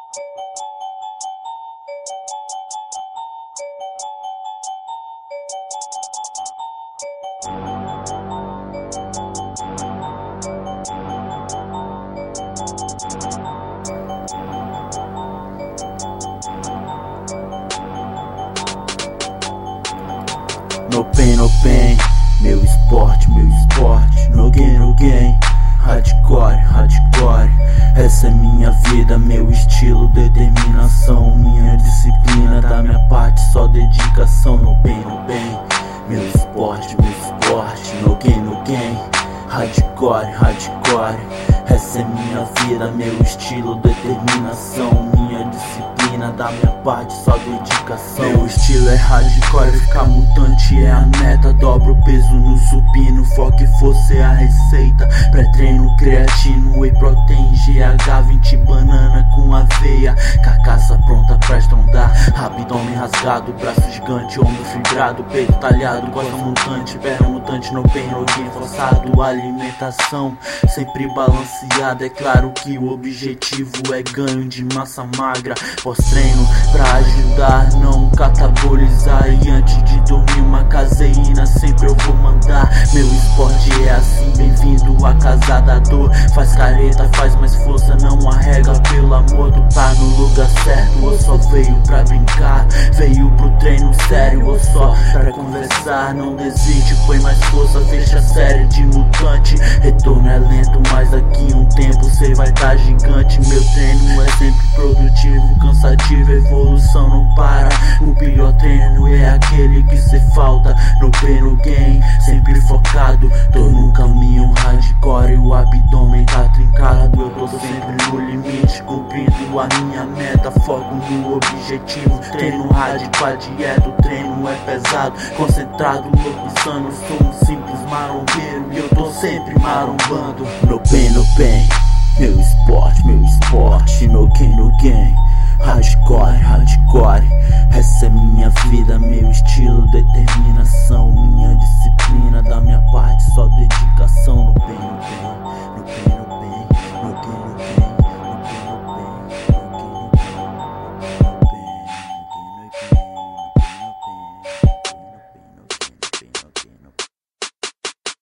No pain, meu esporte, no gain, hardcore, essa é minha vida, meu estilo, determinação, minha disciplina, da minha parte só dedicação. No pain, meu esporte, no gain, hardcore, essa é minha vida, meu estilo, determinação, minha disciplina, da minha parte só dedicação. Meu estilo é hardcore, ficar mutante é a meta, dobro o peso no supino, foco e força é a receita, pré-treino, creatino, whey protein, GH, 20 banana com aveia, carcaça pronta pra estrondar, abdômen rasgado, braço gigante, ombro fibrado, peito talhado, costa mutante, perna mutante, no pain, no gain, forçado, alimentação sempre balanceada, é claro que o objetivo é ganho de massa magra, pós-treino pra ajudar, não catabolizar, e antes de dormir uma caseína sempre eu vou mandar. Meu esporte é assim, bem-vindo à casa da dor, faz careta, faz mais força, não arrega, pelo amor, tu tá no lugar certo, ou só veio pra brincar, veio pro treino sério, ou só pra conversar, não desiste, põe mais força, fecha a série de mutante, retorno é lento, mas daqui um tempo cê vai tá gigante. Meu treino é sempre produtivo, cansativo, evolução não para, o pior treino é aquele que cê falta. No pain, no gain, sempre focado, tô no caminho hardcore, o abdômen tá trincado, eu tô sempre no limite, cumprindo a minha meta, foco no objetivo, treino hard com a dieta, o treino é pesado, concentrado, louco, insano, sou um simples marombeiro e eu tô sempre marombando. No pain, meu esporte, no gain, hardcore, essa é minha vida, meu estilo, determinação, minha disciplina, da minha parte só dedicação. No pain.